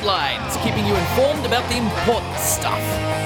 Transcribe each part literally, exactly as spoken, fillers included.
Headlines, keeping you informed about the important stuff.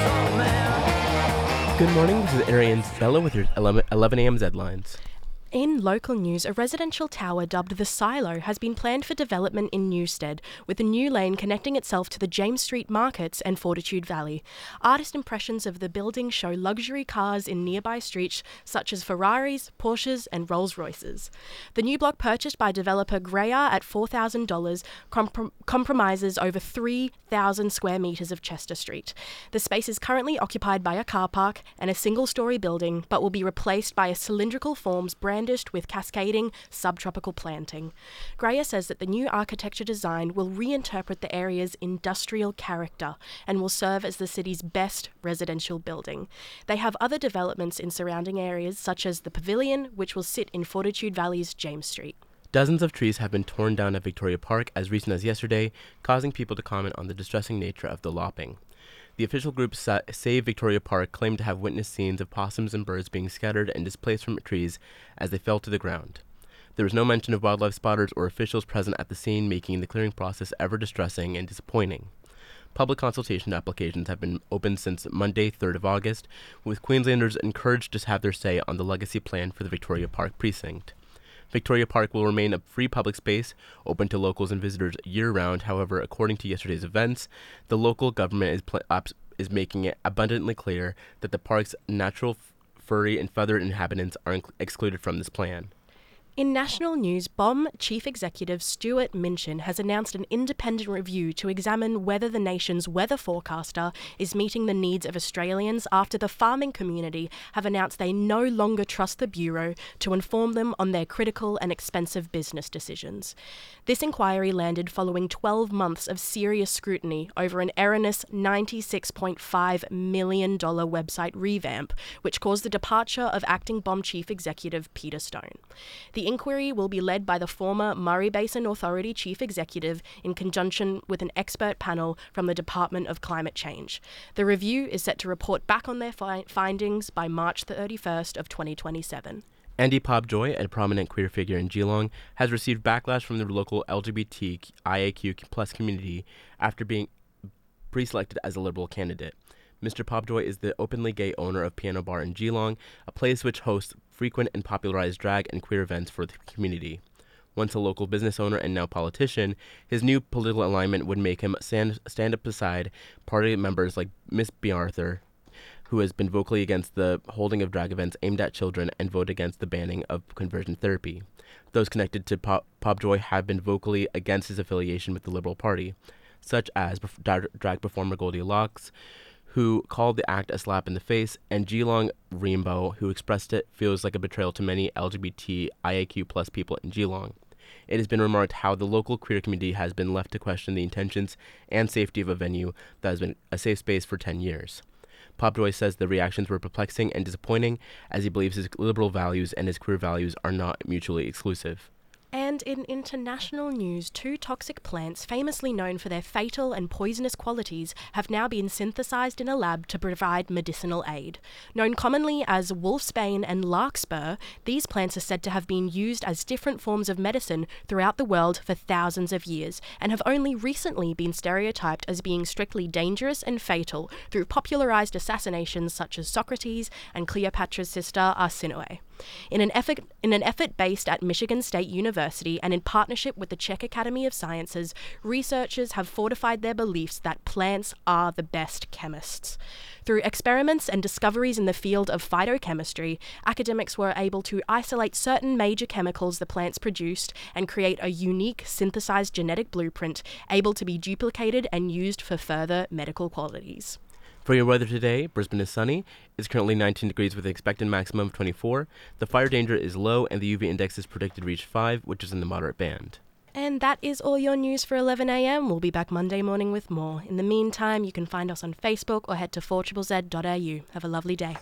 Good morning, this is Arian's Bella with your eleven a.m. Headlines. In local news, a residential tower dubbed the Silo has been planned for development in Newstead, with a new lane connecting itself to the James Street markets and Fortitude Valley. Artist impressions of the building show luxury cars in nearby streets such as Ferraris, Porsches and Rolls-Royces. The new block, purchased by developer Grayar at four thousand dollars, comprom- compromises over three thousand square metres of Chester Street. The space is currently occupied by a car park and a single-storey building, but will be replaced by a cylindrical forms brand with cascading subtropical planting. Grayar says that the new architecture design will reinterpret the area's industrial character and will serve as the city's best residential building. They have other developments in surrounding areas such as the Pavilion, which will sit in Fortitude Valley's James Street. Dozens of trees have been torn down at Victoria Park as recent as yesterday, causing people to comment on the distressing nature of the lopping. The official group Sa- Save Victoria Park claimed to have witnessed scenes of possums and birds being scattered and displaced from trees as they fell to the ground. There was no mention of wildlife spotters or officials present at the scene, making the clearing process ever distressing and disappointing. Public consultation applications have been open since Monday, third of August, with Queenslanders encouraged to have their say on the legacy plan for the Victoria Park precinct. Victoria Park will remain a free public space, open to locals and visitors year-round. However, according to yesterday's events, the local government is pl- is making it abundantly clear that the park's natural, f- furry and feathered inhabitants are inc- excluded from this plan. In national news, B O M Chief Executive Stuart Minchin has announced an independent review to examine whether the nation's weather forecaster is meeting the needs of Australians after the farming community have announced they no longer trust the Bureau to inform them on their critical and expensive business decisions. This inquiry landed following twelve months of serious scrutiny over an erroneous ninety-six point five million dollars website revamp, which caused the departure of acting B O M Chief Executive Peter Stone. The inquiry will be led by the former Murray Basin Authority Chief Executive in conjunction with an expert panel from the Department of Climate Change. The review is set to report back on their fi- findings by March thirty-first of twenty twenty-seven. Andy Pobjoy, a prominent queer figure in Geelong, has received backlash from the local L G B T I A Q plus community after being pre-selected as a Liberal candidate. Mister Pobjoy is the openly gay owner of Piano Bar in Geelong, a place which hosts frequent and popularized drag and queer events for the community. Once a local business owner and now politician, his new political alignment would make him stand, stand up beside party members like Miss B. Arthur, who has been vocally against the holding of drag events aimed at children and vote against the banning of conversion therapy. Those connected to Pop- Pobjoy have been vocally against his affiliation with the Liberal Party, such as bef- drag performer Goldilocks, who called the act a slap in the face, and Geelong Rainbow, who expressed it feels like a betrayal to many L G B T I A Q plus people in Geelong. It has been remarked how the local queer community has been left to question the intentions and safety of a venue that has been a safe space for ten years. Pobjoy says the reactions were perplexing and disappointing, as he believes his liberal values and his queer values are not mutually exclusive. And in international news, two toxic plants famously known for their fatal and poisonous qualities have now been synthesized in a lab to provide medicinal aid. Known commonly as wolfsbane and larkspur, these plants are said to have been used as different forms of medicine throughout the world for thousands of years and have only recently been stereotyped as being strictly dangerous and fatal through popularized assassinations such as Socrates and Cleopatra's sister Arsinoe. In an effort in an effort based at Michigan State University and in partnership with the Czech Academy of Sciences, researchers have fortified their beliefs that plants are the best chemists. Through experiments and discoveries in the field of phytochemistry, academics were able to isolate certain major chemicals the plants produced and create a unique synthesized genetic blueprint able to be duplicated and used for further medical qualities. For your weather today, Brisbane is sunny. It's currently nineteen degrees with an expected maximum of twenty-four. The fire danger is low and the U V index is predicted to reach five, which is in the moderate band. And that is all your news for eleven a.m. We'll be back Monday morning with more. In the meantime, you can find us on Facebook or head to four z z z dot a u. Have a lovely day.